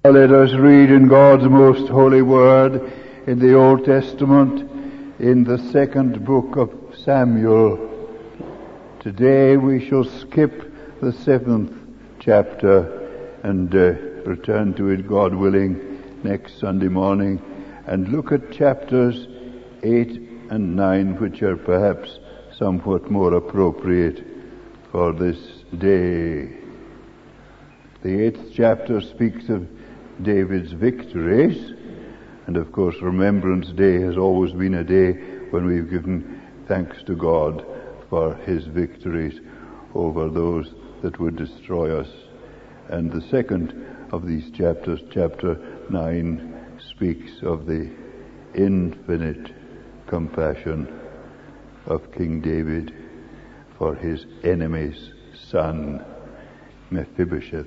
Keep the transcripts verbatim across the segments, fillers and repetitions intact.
Let us read in God's most holy word in the Old Testament, in the second book of Samuel. Today we shall skip the seventh chapter and uh, return to it, God willing, next Sunday morning, and look at chapters eight and nine, which are perhaps somewhat more appropriate for this day. The eighth chapter speaks of David's victories, and of course Remembrance Day has always been a day when we've given thanks to God for his victories over those that would destroy us. And the second of these chapters, chapter nine, speaks of the infinite compassion of King David for his enemy's son, Mephibosheth.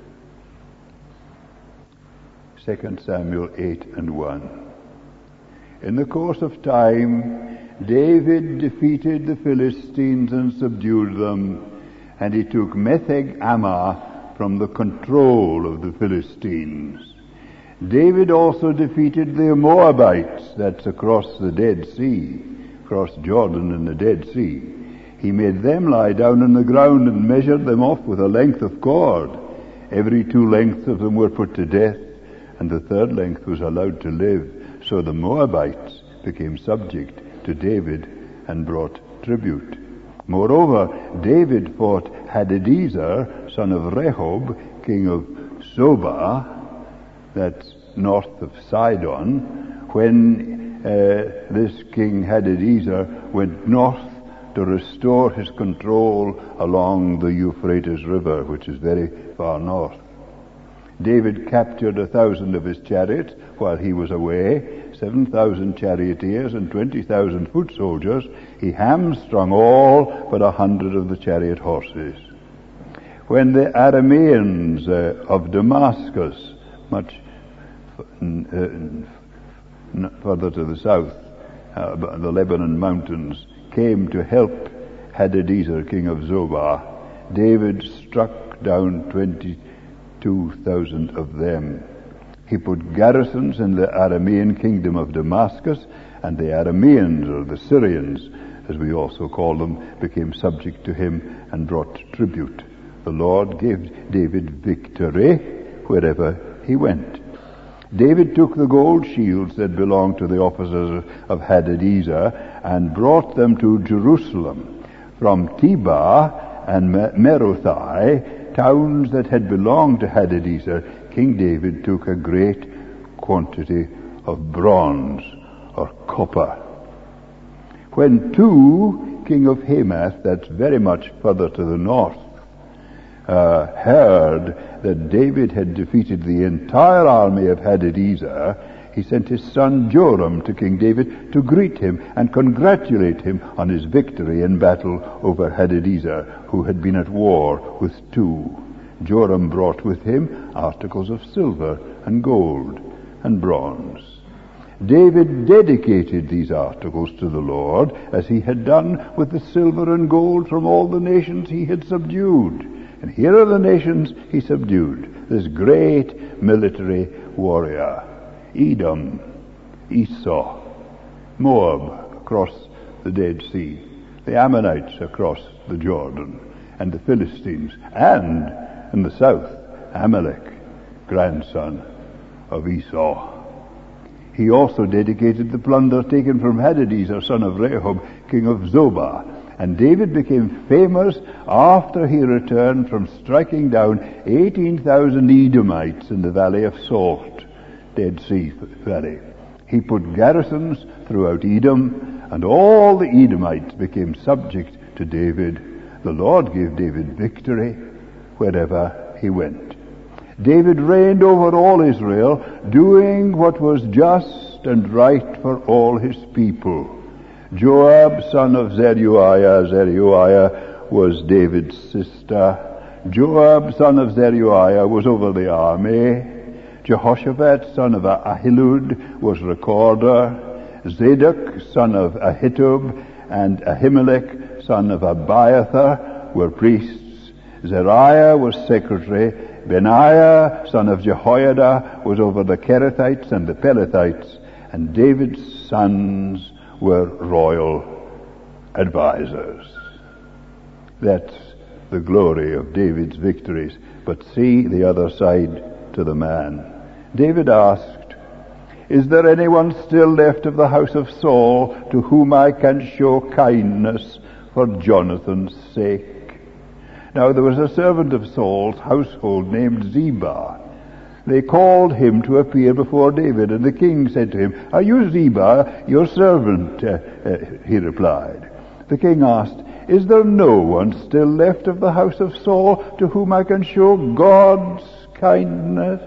Second Samuel eight and one. In the course of time, David defeated the Philistines and subdued them, and he took Metheg Ammah from the control of the Philistines. David also defeated the Moabites, that's across the Dead Sea, across Jordan and the Dead Sea. He made them lie down on the ground and measured them off with a length of cord. Every two lengths of them were put to death, and the third length was allowed to live. So the Moabites became subject to David and brought tribute. Moreover, David fought Hadadezer, son of Rehob, king of Zobah, that's north of Sidon, when uh, this king Hadadezer went north to restore his control along the Euphrates River, which is very far north. David captured a thousand of his chariots while he was away, seven thousand charioteers and twenty thousand foot soldiers. He hamstrung all but a hundred of the chariot horses. When the Arameans uh, of Damascus, much uh, further to the south, uh, the Lebanon mountains, came to help Hadadezer, king of Zobah, David struck down twenty two thousand of them. He put garrisons in the Aramean kingdom of Damascus, and the Arameans, or the Syrians, as we also call them, became subject to him and brought tribute. The Lord gave David victory wherever he went. David took the gold shields that belonged to the officers of Hadadezer and brought them to Jerusalem. From Tebah and Merothai, towns that had belonged to Hadadezer, King David took a great quantity of bronze or copper. When Tu, king of Hamath, that's very much further to the north, uh, heard that David had defeated the entire army of Hadadezer, he sent his son Joram to King David to greet him and congratulate him on his victory in battle over Hadadezer, who had been at war with Tu. Joram brought with him articles of silver and gold and bronze. David dedicated these articles to the Lord, as he had done with the silver and gold from all the nations he had subdued. And here are the nations he subdued, this great military warrior: Edom, Esau, Moab across the Dead Sea, the Ammonites across the Jordan, and the Philistines, and in the south, Amalek, grandson of Esau. He also dedicated the plunder taken from Hadadezer, son of Rehob, king of Zobah. And David became famous after he returned from striking down eighteen thousand Edomites in the valley of Salt, Dead Sea Valley. He put garrisons throughout Edom, and all the Edomites became subject to David. The Lord gave David victory wherever he went. David reigned over all Israel, doing what was just and right for all his people. Joab, son of Zeruiah, Zeruiah was David's sister. Joab, son of Zeruiah, was over the army. Jehoshaphat, son of Ahilud, was recorder. Zadok, son of Ahitub, and Ahimelech, son of Abiathar, were priests. Zariah was secretary. Benaiah, son of Jehoiada, was over the Kerethites and the Pelethites, and David's sons were royal advisors. That's the glory of David's victories. But see the other side to the man. David asked, "Is there anyone still left of the house of Saul to whom I can show kindness for Jonathan's sake?" Now there was a servant of Saul's household named Ziba. They called him to appear before David, and the king said to him, "Are you Ziba, your servant?" Uh, uh, he replied. The king asked, "Is there no one still left of the house of Saul to whom I can show God's kindness?"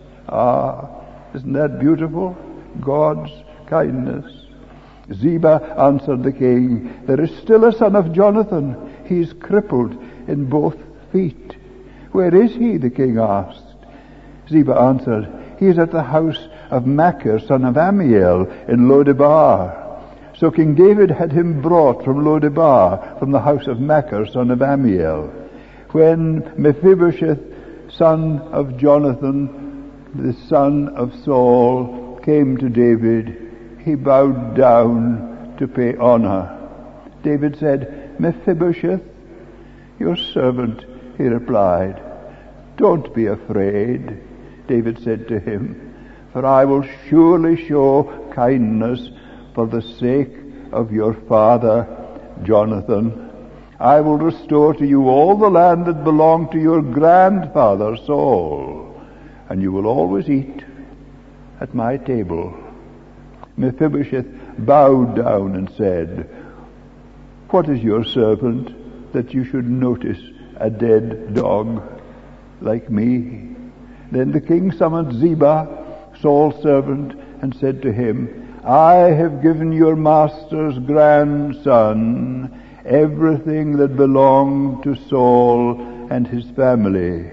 Ah, isn't that beautiful? God's kindness. Ziba answered the king, "There is still a son of Jonathan. He is crippled in both feet." "Where is he?" the king asked. Ziba answered, "He is at the house of Machir, son of Ammiel, in Lodebar." So King David had him brought from Lodebar, from the house of Machir, son of Ammiel. When Mephibosheth, son of Jonathan, the son of Saul, came to David, he bowed down to pay honor. David said, "Mephibosheth?" "Your servant," he replied. "Don't be afraid," David said to him, "for I will surely show kindness for the sake of your father Jonathan. I will restore to you all the land that belonged to your grandfather Saul, and you will always eat at my table." Mephibosheth bowed down and said, "What is your servant that you should notice a dead dog like me?" Then the king summoned Ziba, Saul's servant, and said to him, "I have given your master's grandson everything that belonged to Saul and his family.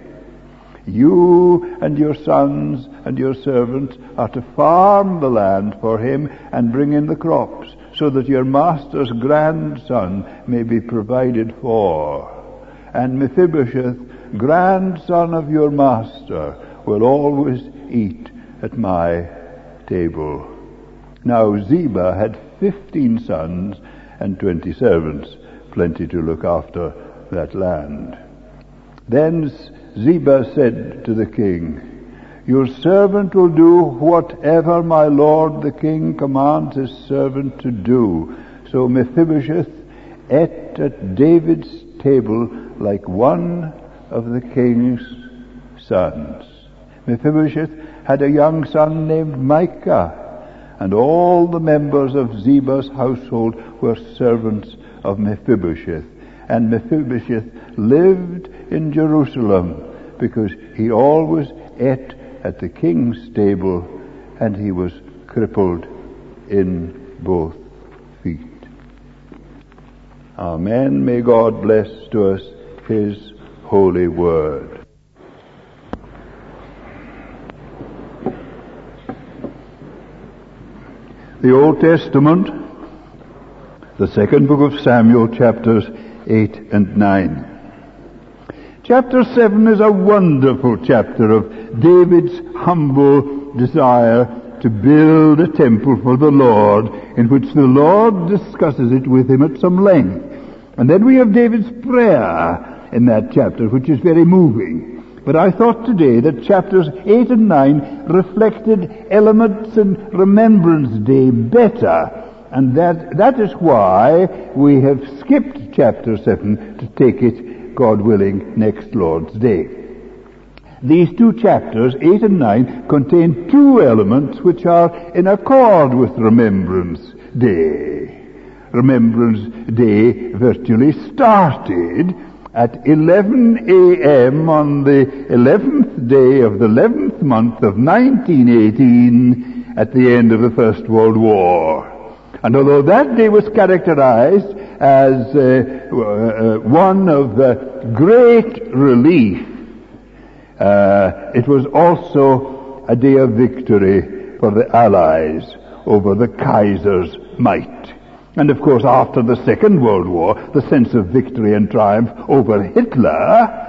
You and your sons and your servants are to farm the land for him and bring in the crops, so that your master's grandson may be provided for. And Mephibosheth, grandson of your master, will always eat at my table." Now Ziba had fifteen sons and twenty servants, plenty to look after that land. Then Ziba said to the king, "Your servant will do whatever my lord the king commands his servant to do." So Mephibosheth ate at David's table like one of the king's sons. Mephibosheth had a young son named Micah, and all the members of Ziba's household were servants of Mephibosheth. And Mephibosheth lived in Jerusalem because he always ate at the king's table, and he was crippled in both feet. Amen. May God bless to us his holy word. The Old Testament, the second book of Samuel, chapters eight and nine. Chapter seven is a wonderful chapter of David's humble desire to build a temple for the Lord, in which the Lord discusses it with him at some length. And then we have David's prayer in that chapter, which is very moving. But I thought today that chapters eight and nine reflected elements in Remembrance Day better, and that that is why we have skipped chapter seven to take it, God willing, next Lord's Day. These two chapters, eight and nine, contain two elements which are in accord with Remembrance Day. Remembrance Day virtually started at eleven a.m. on the eleventh day of the eleventh month of nineteen eighteen at the end of the First World War. And although that day was characterized as uh, uh, one of uh, great relief, uh, it was also a day of victory for the Allies over the Kaiser's might. And of course, after the Second World War, the sense of victory and triumph over Hitler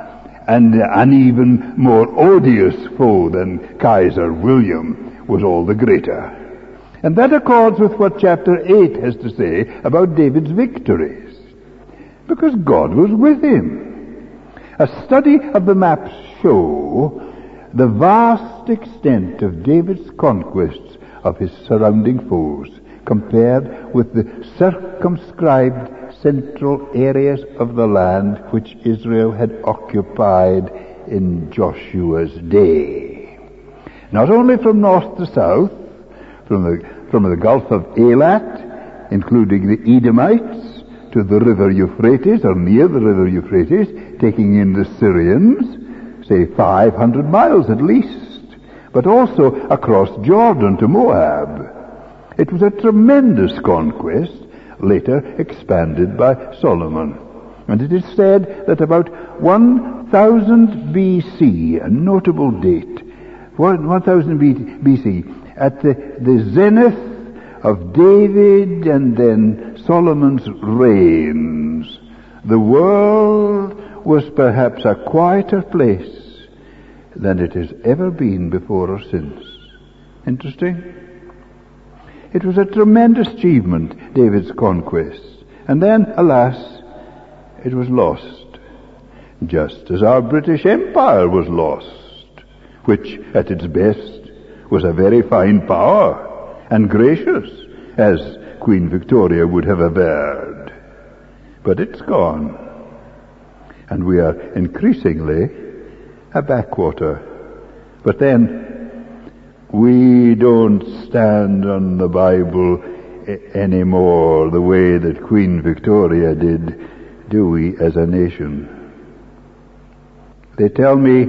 And an even more odious foe than Kaiser William was all the greater. And that accords with what chapter eight has to say about David's victories. Because God was with him. A study of the maps show the vast extent of David's conquests of his surrounding foes compared with the circumscribed central areas of the land which Israel had occupied in Joshua's day. Not only from north to south, from the, from the Gulf of Eilat, including the Edomites, to the river Euphrates, or near the river Euphrates, taking in the Syrians, say five hundred miles at least, but also across Jordan to Moab. It was a tremendous conquest, later expanded by Solomon. And it is said that about one thousand B C, a notable date, one thousand B C, at the, the zenith of David and then Solomon's reigns, the world was perhaps a quieter place than it has ever been before or since. Interesting? It was a tremendous achievement, David's conquest. And then, alas, it was lost. Just as our British Empire was lost, which at its best was a very fine power and gracious, as Queen Victoria would have averred. But it's gone. And we are increasingly a backwater. But then, we don't stand on the Bible anymore the way that Queen Victoria did, do we, as a nation? They tell me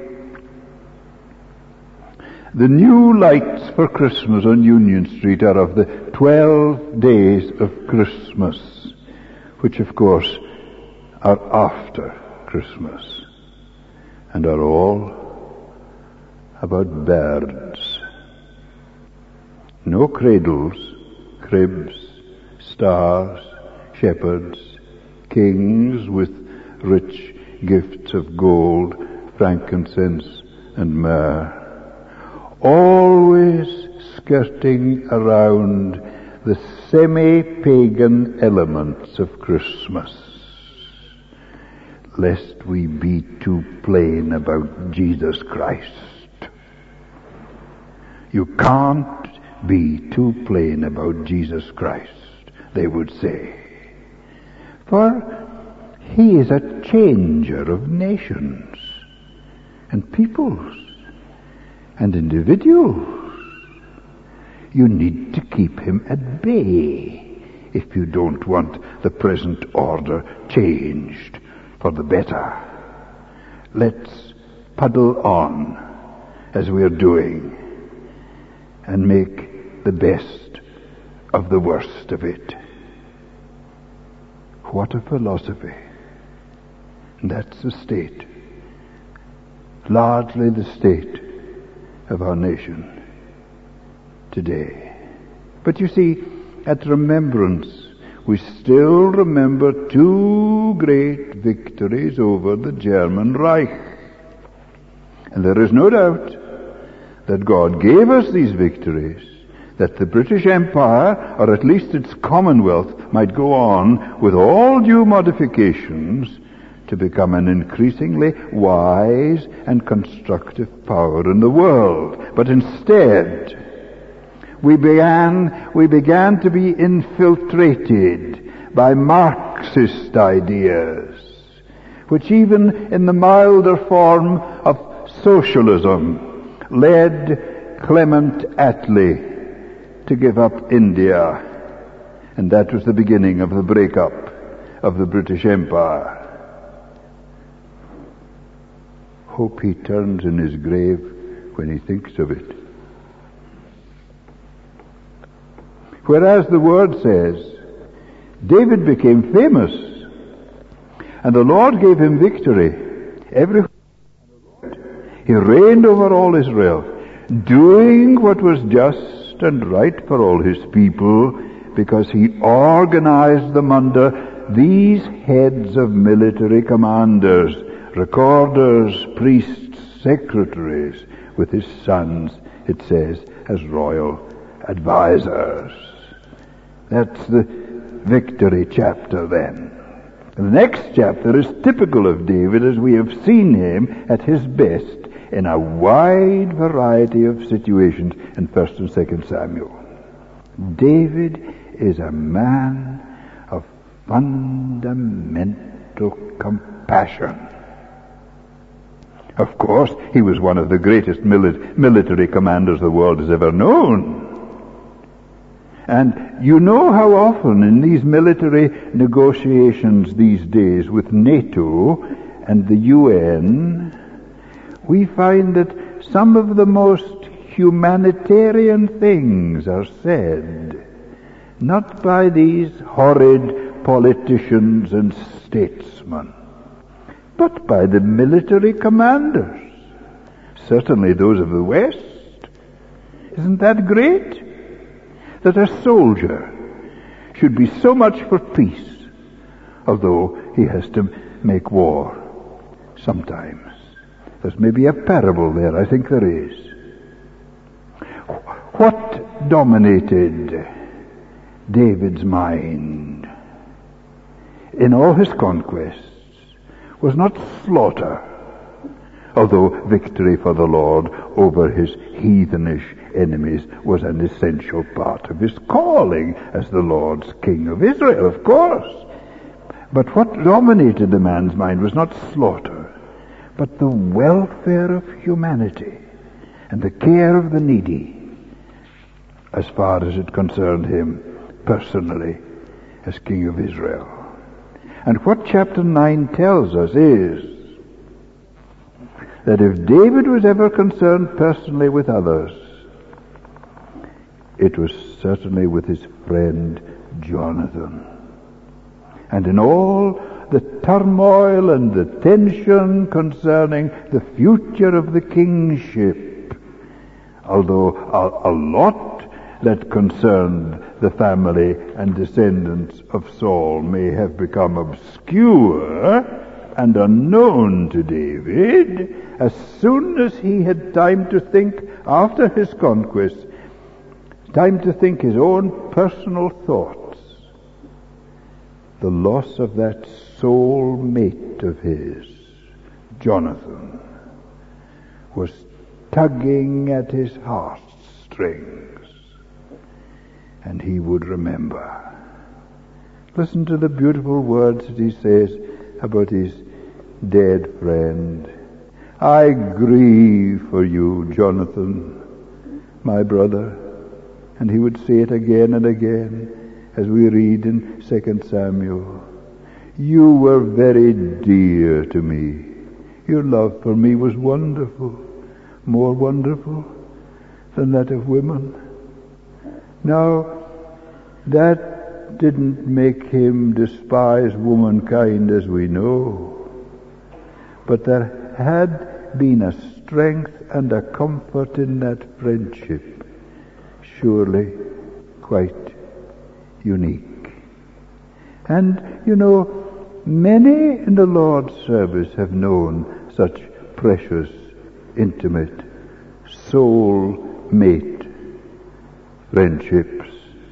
the new lights for Christmas on Union Street are of the twelve days of Christmas, which of course are after Christmas, and are all about birds. No cradles, cribs, stars, shepherds, kings with rich gifts of gold, frankincense, and myrrh. Always skirting around the semi-pagan elements of Christmas, lest we be too plain about Jesus Christ. You can't be too plain about Jesus Christ, they would say. For he is a changer of nations and peoples and individuals. You need to keep him at bay if you don't want the present order changed for the better. Let's puddle on as we are doing, and make the best of the worst of it. What a philosophy. And that's the state, largely the state of our nation today. But you see, at remembrance, we still remember two great victories over the German Reich. And there is no doubt that God gave us these victories, that the British Empire, or at least its Commonwealth, might go on with all due modifications to become an increasingly wise and constructive power in the world. But instead, we began, we began to be infiltrated by Marxist ideas, which even in the milder form of socialism led Clement Attlee to give up India. And that was the beginning of the breakup of the British Empire. Hope he turns in his grave when he thinks of it. Whereas the word says, David became famous, and the Lord gave him victory everywhere. He reigned over all Israel, doing what was just and right for all his people, because he organized them under these heads of military commanders: recorders, priests, secretaries, with his sons, it says, as royal advisors. That's the victory chapter then. And the next chapter is typical of David as we have seen him at his best in a wide variety of situations in First and Second Samuel. David is a man of fundamental compassion. Of course, he was one of the greatest mili- military commanders the world has ever known. And you know how often in these military negotiations these days with NATO and the U N, we find that some of the most humanitarian things are said, not by these horrid politicians and statesmen, but by the military commanders, certainly those of the West. Isn't that great? That a soldier should be so much for peace, although he has to make war sometimes. There's maybe a parable there, I think there is. What dominated David's mind in all his conquests was not slaughter, although victory for the Lord over his heathenish enemies was an essential part of his calling as the Lord's King of Israel, of course. But what dominated the man's mind was not slaughter, but the welfare of humanity and the care of the needy, as far as it concerned him personally as King of Israel. And what chapter nine tells us is that if David was ever concerned personally with others, it was certainly with his friend Jonathan. And in all the turmoil and the tension concerning the future of the kingship, although a, a lot that concerned the family and descendants of Saul may have become obscure and unknown to David, as soon as he had time to think after his conquest, time to think his own personal thoughts, the loss of that soul mate of his, Jonathan, was tugging at his heartstrings, and he would remember. Listen to the beautiful words that he says about his dead friend. I grieve for you, Jonathan, my brother. And he would say it again and again as we read in Second Samuel. You were very dear to me. Your love for me was wonderful, more wonderful than that of women. Now, that didn't make him despise womankind as we know, but there had been a strength and a comfort in that friendship, surely quite unique. And, you know, many in the Lord's service have known such precious, intimate, soul-mate friendships.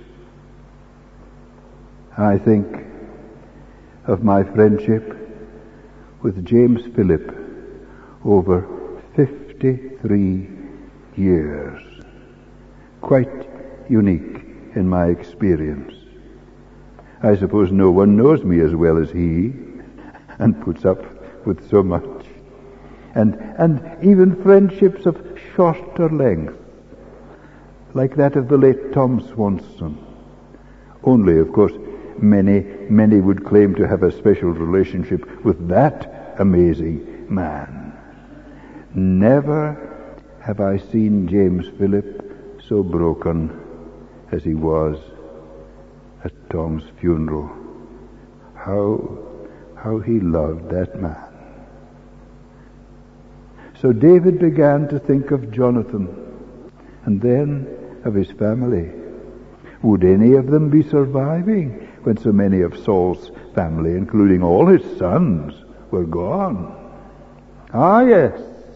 I think of my friendship with James Phillip over fifty-three years. Quite unique in my experience. I suppose no one knows me as well as he, and puts up with so much. And, and even friendships of shorter length, like that of the late Tom Swanson. Only, of course, many, many would claim to have a special relationship with that amazing man. Never have I seen James Phillip so broken as he was at Tom's funeral. How, how he loved that man. So David began to think of Jonathan, and then of his family. Would any of them be surviving when so many of Saul's family, including all his sons, were gone? Ah, yes.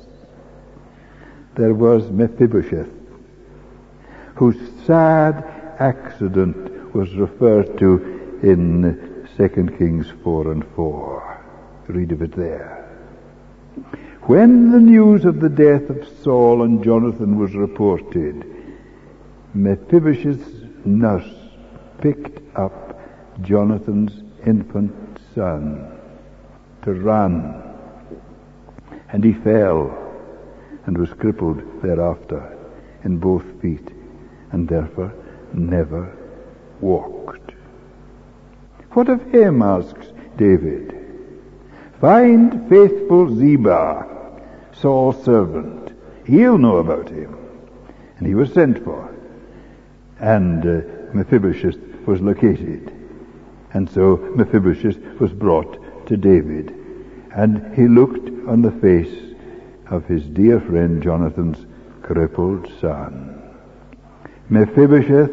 There was Mephibosheth, whose sad accident was referred to in Second Kings four and four. Read of it there. When the news of the death of Saul and Jonathan was reported, Mephibosheth's nurse picked up Jonathan's infant son to run, and he fell and was crippled thereafter in both feet, and therefore never walked. What of him, asks David. Find faithful Ziba, Saul's servant. He'll know about him. And he was sent for. And uh, Mephibosheth was located. And so Mephibosheth was brought to David. And he looked on the face of his dear friend Jonathan's crippled son. Mephibosheth,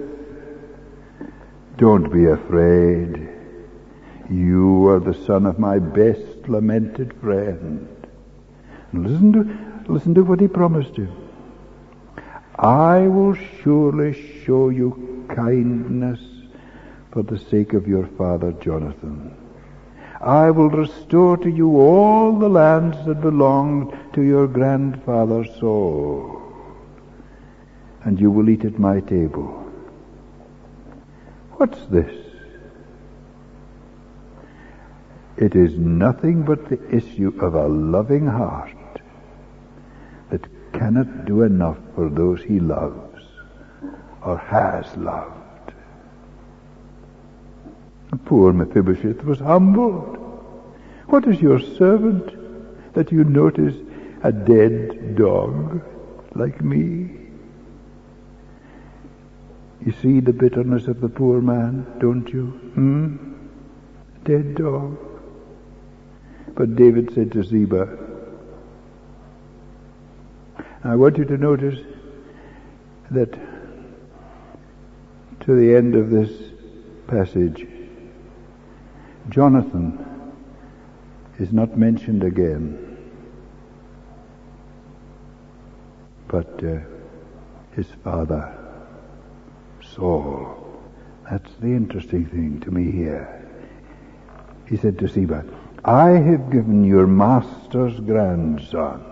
don't be afraid. You are the son of my best lamented friend. And listen to, listen to what he promised him. I will surely show you kindness for the sake of your father Jonathan. I will restore to you all the lands that belonged to your grandfather Saul, and you will eat at my table. What's this? It is nothing but the issue of a loving heart that cannot do enough for those he loves or has loved. Poor Mephibosheth was humbled. What is your servant that you notice a dead dog like me? You see the bitterness of the poor man, don't you? Hmm? Dead dog. But David said to Ziba, I want you to notice that to the end of this passage, Jonathan is not mentioned again, but uh, his father, Saul. That's the interesting thing to me here. He said to Ziba, I have given your master's grandson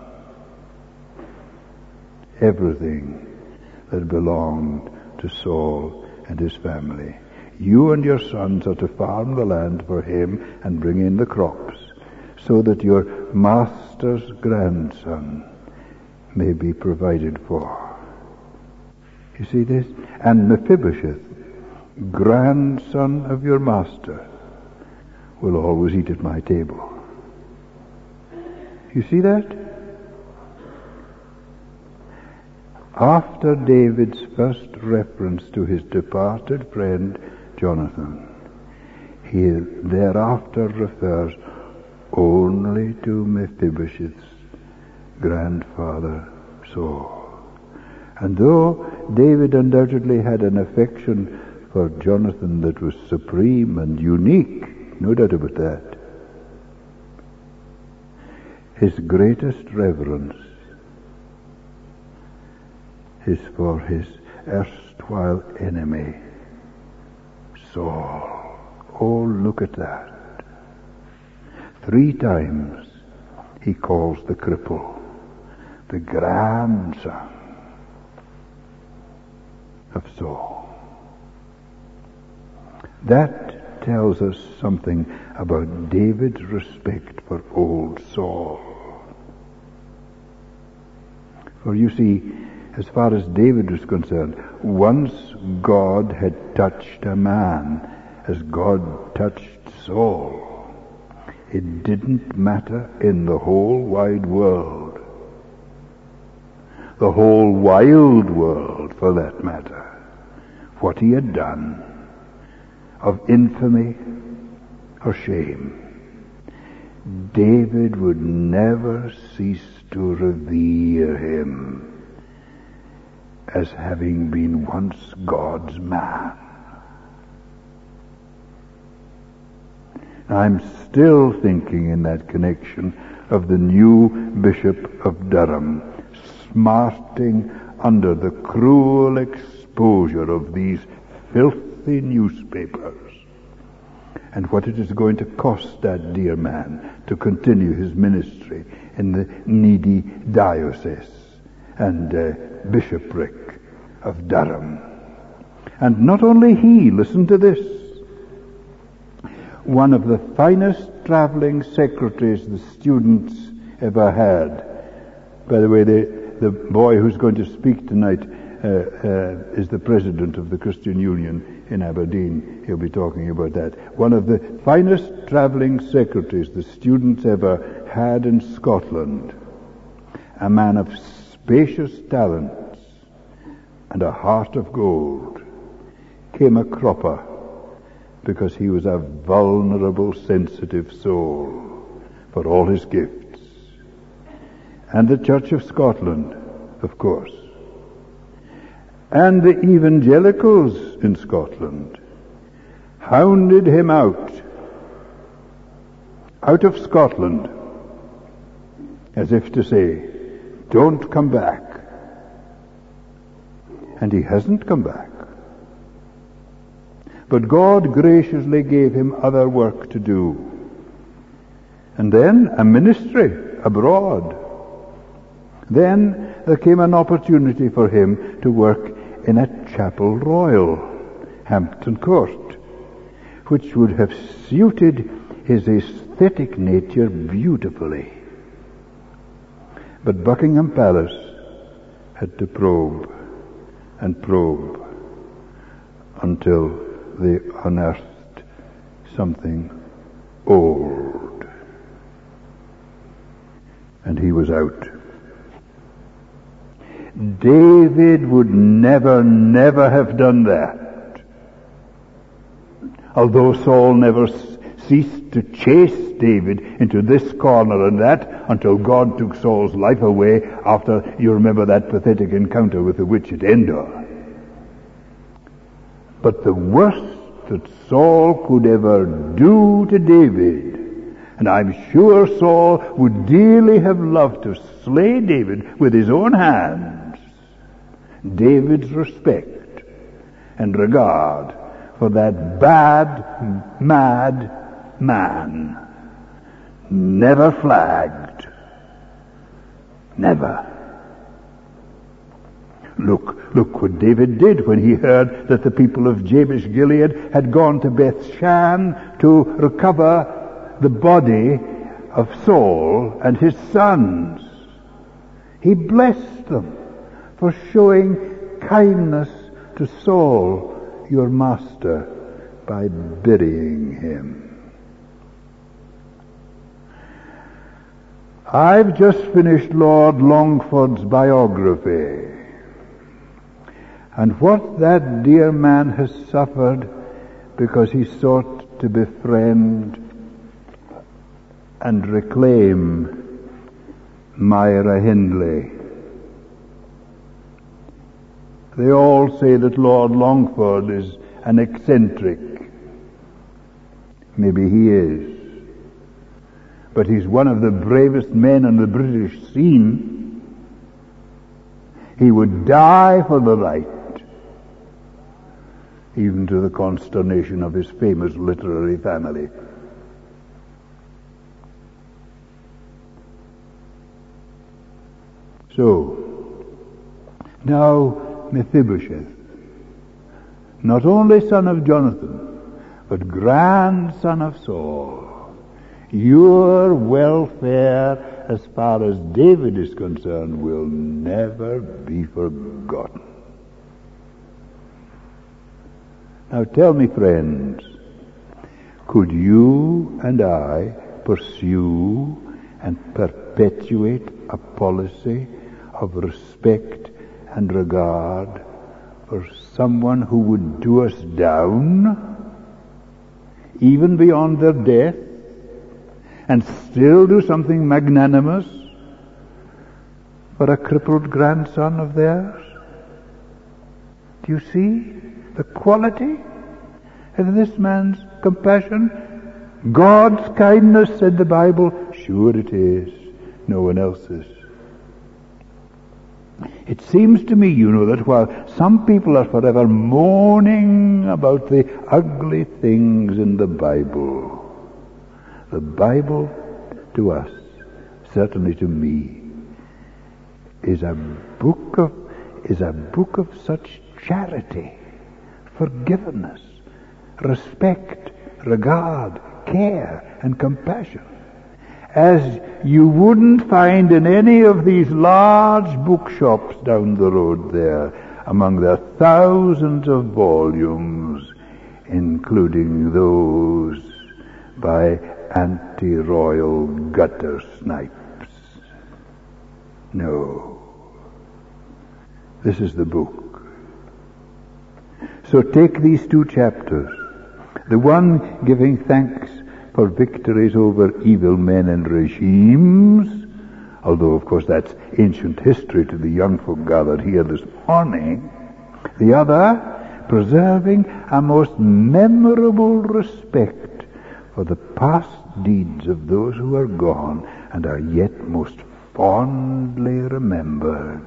everything that belonged to Saul and his family. You and your sons are to farm the land for him and bring in the crops, so that your master's grandson may be provided for. You see this? And Mephibosheth, grandson of your master, will always eat at my table. You see that? After David's first reference to his departed friend Jonathan, he thereafter refers only to Mephibosheth's grandfather Saul. And though David undoubtedly had an affection for Jonathan that was supreme and unique, no doubt about that, his greatest reverence is for his erstwhile enemy, Saul. Oh, look at that. Three times he calls the cripple the grandson of Saul. That tells us something about David's respect for old Saul. For you see, as far as David was concerned, once God had touched a man as God touched Saul, it didn't matter in the whole wide world, the whole wild world for that matter, what he had done of infamy or shame. David would never cease to revere him as having been once God's man. I'm still thinking in that connection of the new Bishop of Durham, smarting under the cruel exposure of these filthy newspapers, and what it is going to cost that dear man to continue his ministry in the needy diocese and uh, bishopric of Durham. And not only he, listen to this, one of the finest traveling secretaries the students ever had. By the way, the, the boy who's going to speak tonight uh, uh, is the president of the Christian Union in Aberdeen. He'll be talking about that. One of the finest traveling secretaries the students ever had in Scotland, a man of spacious talents and a heart of gold, came a cropper because he was a vulnerable, sensitive soul for all his gifts. And the Church of Scotland, of course, and the evangelicals in Scotland hounded him out, out of Scotland, as if to say, don't come back. And he hasn't come back. But God graciously gave him other work to do. And then a ministry abroad. Then there came an opportunity for him to work in a chapel royal, Hampton Court, which would have suited his aesthetic nature beautifully. But Buckingham Palace had to probe and probe until they unearthed something old. And he was out. David would never, never have done that. Although Saul never ceased to chase David into this corner and that until God took Saul's life away after, you remember that pathetic encounter with the witch at Endor. But the worst that Saul could ever do to David, and I'm sure Saul would dearly have loved to slay David with his own hands, David's respect and regard for that bad, mad man never flagged. Never. Look, look what David did when he heard that the people of Jabesh Gilead had gone to Beth Shan to recover the body of Saul and his sons. He blessed them for showing kindness to Saul, your master, by burying him. I've just finished Lord Longford's biography. And what that dear man has suffered because he sought to befriend and reclaim Myra Hindley. They all say that Lord Longford is an eccentric. Maybe he is. But he's one of the bravest men on the British scene. He would die for the right, even to the consternation of his famous literary family. So, now Mephibosheth, not only son of Jonathan, but grandson of Saul, your welfare as far as David is concerned will never be forgotten. Now tell me, friends, could you and I pursue and perpetuate a policy of respect and regard for someone who would do us down, even beyond their death, and still do something magnanimous for a crippled grandson of theirs? Do you see the quality of this man's compassion? God's kindness, said the Bible, sure it is. No one else's. It seems to me, you know, that while some people are forever moaning about the ugly things in the Bible, the Bible to us, certainly to me, is a book of is a book of such charity, forgiveness, respect, regard, care, and compassion as you wouldn't find in any of these large bookshops down the road there, among the thousands of volumes, including those by anti-royal gutter snipes. No. This is the book. So take these two chapters, the one giving thanks for victories over evil men and regimes, although of course that's ancient history to the young folk gathered here this morning. The other, preserving a most memorable respect for the past deeds of those who are gone and are yet most fondly remembered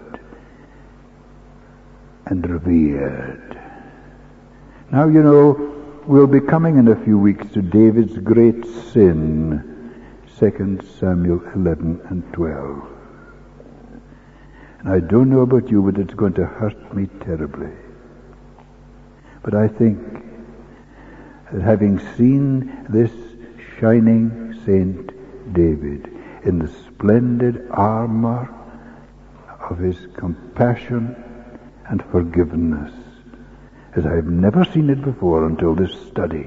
and revered. Now, you know, we'll be coming in a few weeks to David's great sin, Second Samuel eleven and twelve. And I don't know about you, but it's going to hurt me terribly. But I think that having seen this shining Saint David in the splendid armor of his compassion and forgiveness, as I've never seen it before until this study,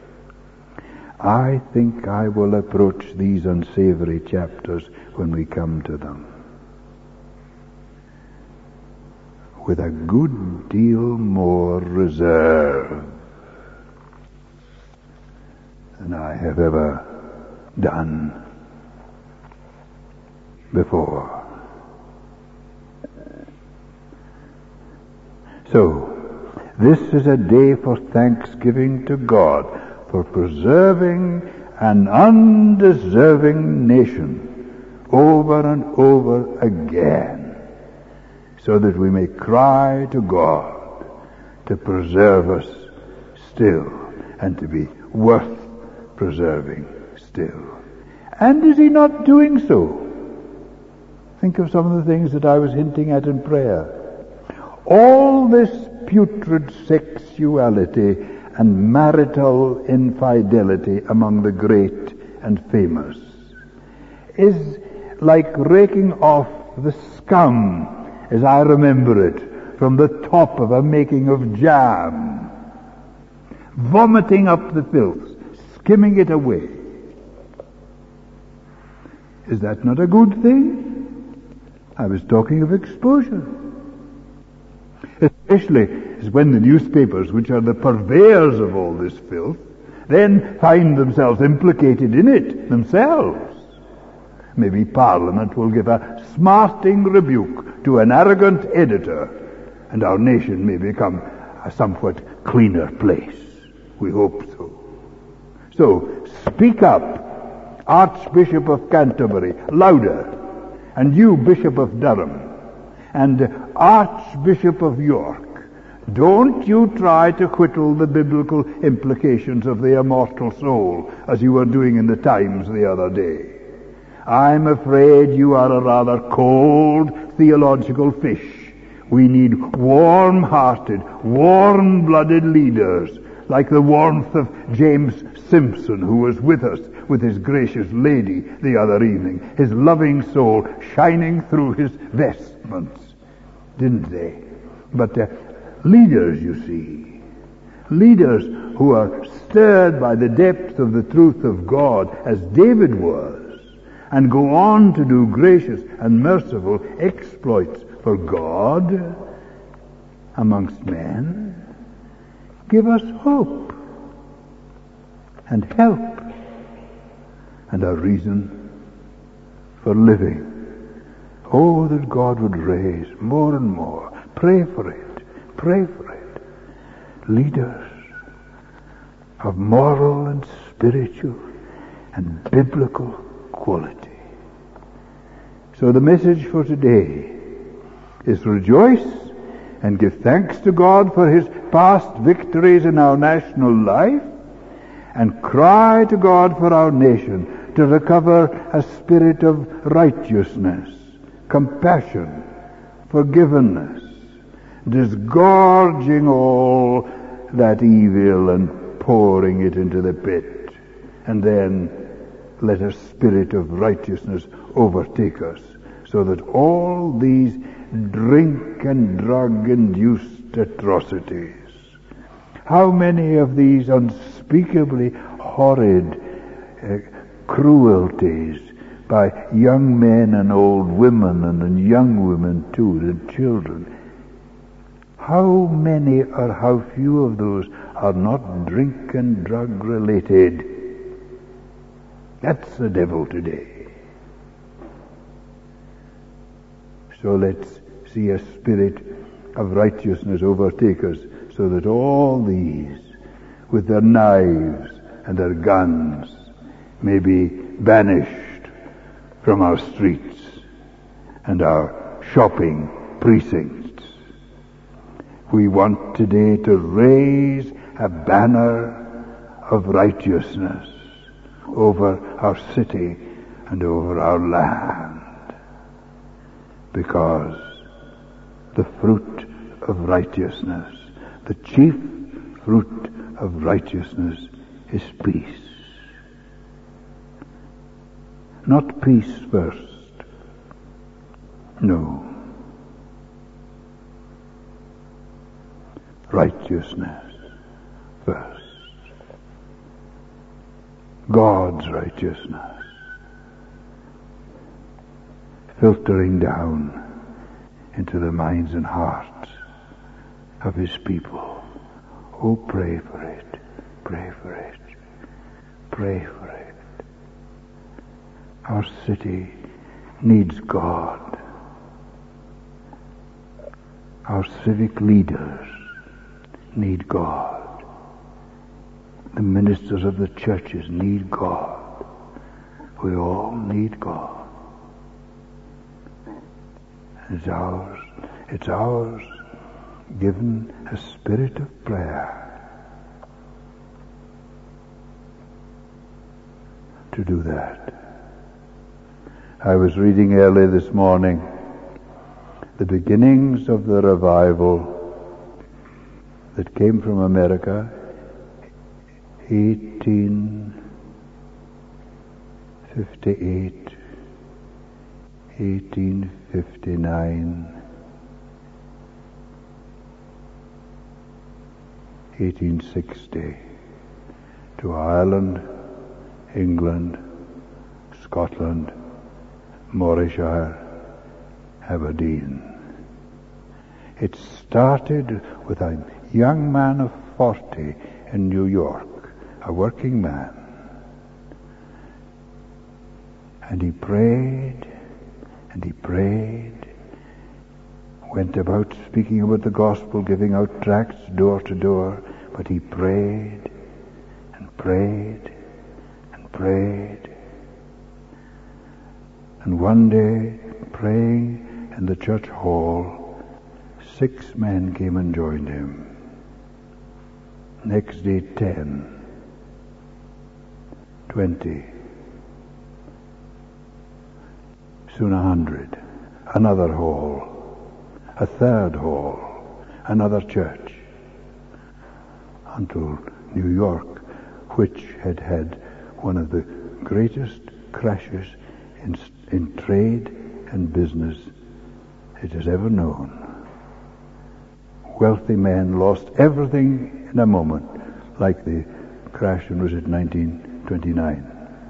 I think I will approach these unsavory chapters when we come to them with a good deal more reserve than I have ever done before. So, this is a day for thanksgiving to God for preserving an undeserving nation over and over again, so that we may cry to God to preserve us still and to be worth preserving still. And is he not doing so? Think of some of the things that I was hinting at in prayer. All this putrid sexuality and marital infidelity among the great and famous is like raking off the scum, as I remember it, from the top of a making of jam, vomiting up the filth, skimming it away. Is that not a good thing? I was talking of exposure. Especially is when the newspapers, which are the purveyors of all this filth, then find themselves implicated in it themselves. Maybe Parliament will give a smarting rebuke to an arrogant editor, and our nation may become a somewhat cleaner place. We hope so. So, speak up, Archbishop of Canterbury, louder, and you, Bishop of Durham, and Archbishop of York, don't you try to whittle the biblical implications of the immortal soul as you were doing in the Times the other day. I'm afraid you are a rather cold theological fish. We need warm-hearted, warm-blooded leaders like the warmth of James Simpson, who was with us with his gracious lady the other evening, his loving soul shining through his vestments, didn't they? But uh, leaders, you see, leaders who are stirred by the depth of the truth of God, as David was, and go on to do gracious and merciful exploits for God amongst men, give us hope and help and a reason for living. Oh, that God would raise more and more. Pray for it. Pray for it. Leaders of moral and spiritual and biblical quality. So the message for today is rejoice and give thanks to God for his past victories in our national life, and cry to God for our nation to recover a spirit of righteousness, compassion, forgiveness, disgorging all that evil and pouring it into the pit. And then let a spirit of righteousness overtake us, so that all these drink and drug-induced atrocities, how many of these unspeakably horrid uh, cruelties by young men and old women, and, and young women too, and children, how many or how few of those are not drink and drug related? That's the devil today. So let's see a spirit of righteousness overtake us, so that all these, with their knives and their guns, may be banished from our streets and our shopping precincts. We want today to raise a banner of righteousness over our city and over our land, because the fruit of righteousness, the chief fruit of righteousness, is peace. Not peace first. No. Righteousness first. God's righteousness filtering down into the minds and hearts of his people. Oh, pray for it. Pray for it. Pray for it. Our city needs God. Our civic leaders need God. The ministers of the churches need God. We all need God. It's ours. It's ours, given a spirit of prayer, to do that. I was reading early this morning the beginnings of the revival that came from America, eighteen fifty-eight, eighteen fifty-nine, eighteen sixty, to Ireland, England, Scotland, Morayshire, Aberdeen. It started with a young man of forty in New York, a working man. And he prayed, and he prayed, went about speaking about the gospel, giving out tracts door to door, but he prayed, and prayed, and prayed. And one day, praying in the church hall, six men came and joined him. Next day, ten, twenty, soon a hundred. Another hall, a third hall, another church, until New York, which had had one of the greatest crashes in, in trade and business it has ever known. Wealthy men lost everything in a moment, like the crash in, was it nineteen twenty-nine?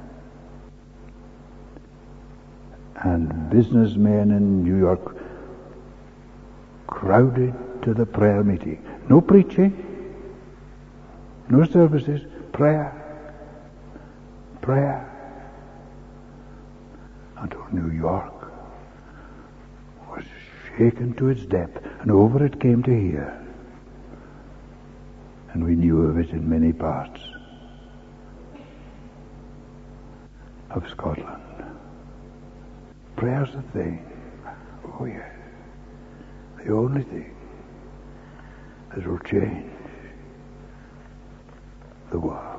And businessmen in New York crowded to the prayer meeting. No preaching, no services, prayer, prayer. Until New York was shaken to its depth, and over it came to here. And we knew of it in many parts of Scotland. Prayer's the thing. Oh yes. The only thing that will change the world.